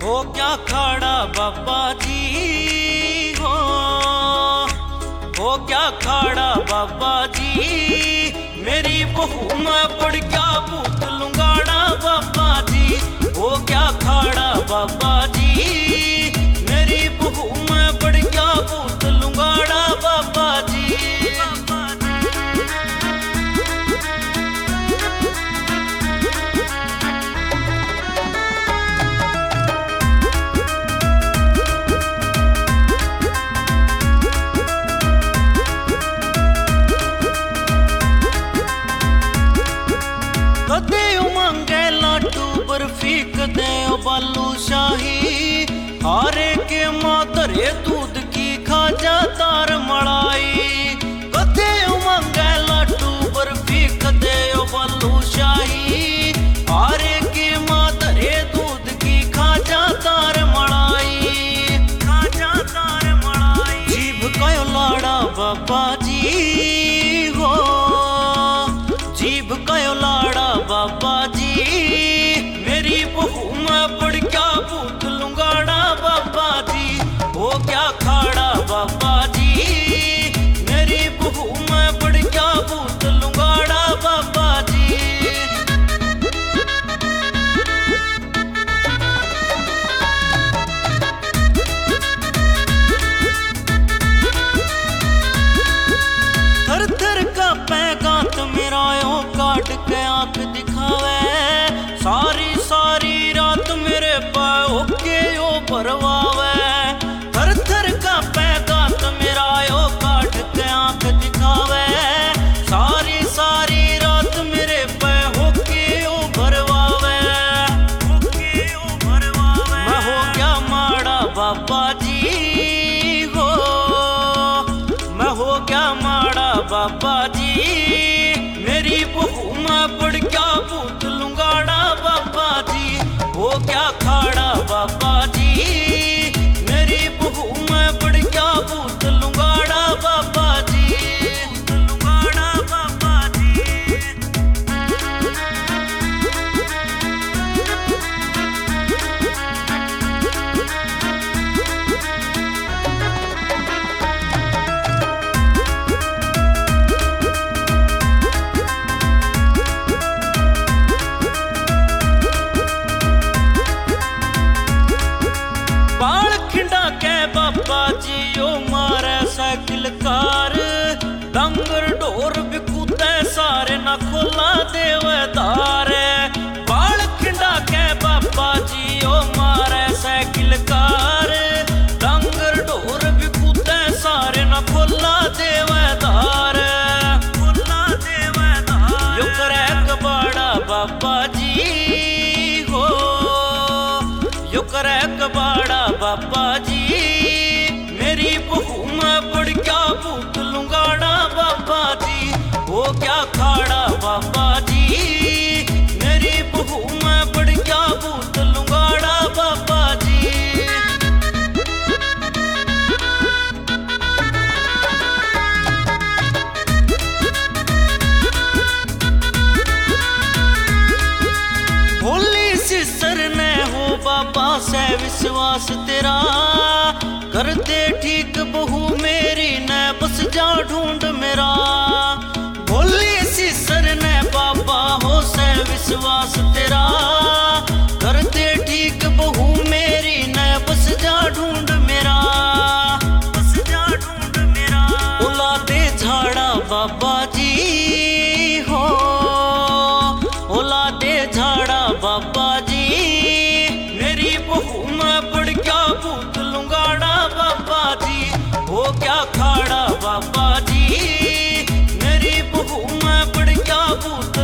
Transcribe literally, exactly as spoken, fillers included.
हो क्या खाड़ा बाबा जी हो हो क्या खाड़ा बाबा जी। मेरी बहू में पड़ क्या भूत लुंगाड़ा बाबा जी। हो क्या खाड़ा बाबा जी। मेरी बहू में पड़ क्या भूत लुंगाड़ा बाबा जी। कदे उमंगे लाडू बर्फी कदे बालू शाही। हारे के मातरे दूध की खाजा तार मलाई। कदे उमंगे लाडू बर्फी कदे बालू शाही। हारे के मातरे दूध की खाजा तार मलाई। खाजा तार मलाई। जीभ कयो लाड़ा बाबा जी हो। जीभ कयो लाड़ा बाबा जी। मेरी बहू में पड़ क्या भूत लुंगाड़ा बाबा जी। हो क्या खाड़ा बाबा जी। मेरी बहू में पड़ क्या भूत लुंगाड़ा बाबा जी। थर थर का पैगात मेरा यो काट के आंख दिखावे। सारी सारी रात मेरे पाओ के यो भरवावे। थर थर का पैगात मेरा यो काट के आंख दिखावे। सारी सारी रात मेरे पाओ के यो भरवावे। मैं हो क्या माड़ा बाबा जी हो। मैं हो क्या माड़ा बाबा जी। मेरी बहू में पड़ क्या भूत लुंगाड़ा बाबा जी। हो क्या खाड़ा बाबा जी। मेरी बहू में पड़ क्या भूत लुंगाड़ा बाबा जी। लुंगाड़ा बाबा जी। बाल खिंडा के बाबा जी ओ मारे साइकिल कार। डंगर ढोर बिकूते सारे ना खोला देवदार। बाल खिंडा के बाबा जी ओ मारे साइकिल कार। डंगर ढोर बिकूते सारे ना खोला देवदार। खोला देवदार। यो करे कबाड़ा बाबा जी हो। यो करे कबाड़ा बाबा जी। मेरी बहू में पड़ क्या भूत लुंगाड़ा बाबा जी। हो क्या खाड़ा बाबा जी। मेरी बहू में पड़ क्या भूत लुंगाड़ा बाबा जी। भोली सिसर ने हो बाबा से विश्वास तेरा। कर दे ठीक बहू मेरी न बस जा ढूंढ मेरा। भोली सिसर ने बाबा हो से विश्वास तेरा। कर दे ठीक बहू मेरी न बस जा ढूंढ मेरा। बस जा ढूंढ मेरा। उला दे झाड़ा बाबा जी हो। ओला दे झाड़ा बाबा जी। मेरी बहू में पड़ क्या भूत लुंगाड़ा बाबा जी। हो क्या खाड़ा बाबा जी। मेरी बहू में पड़ क्या भूत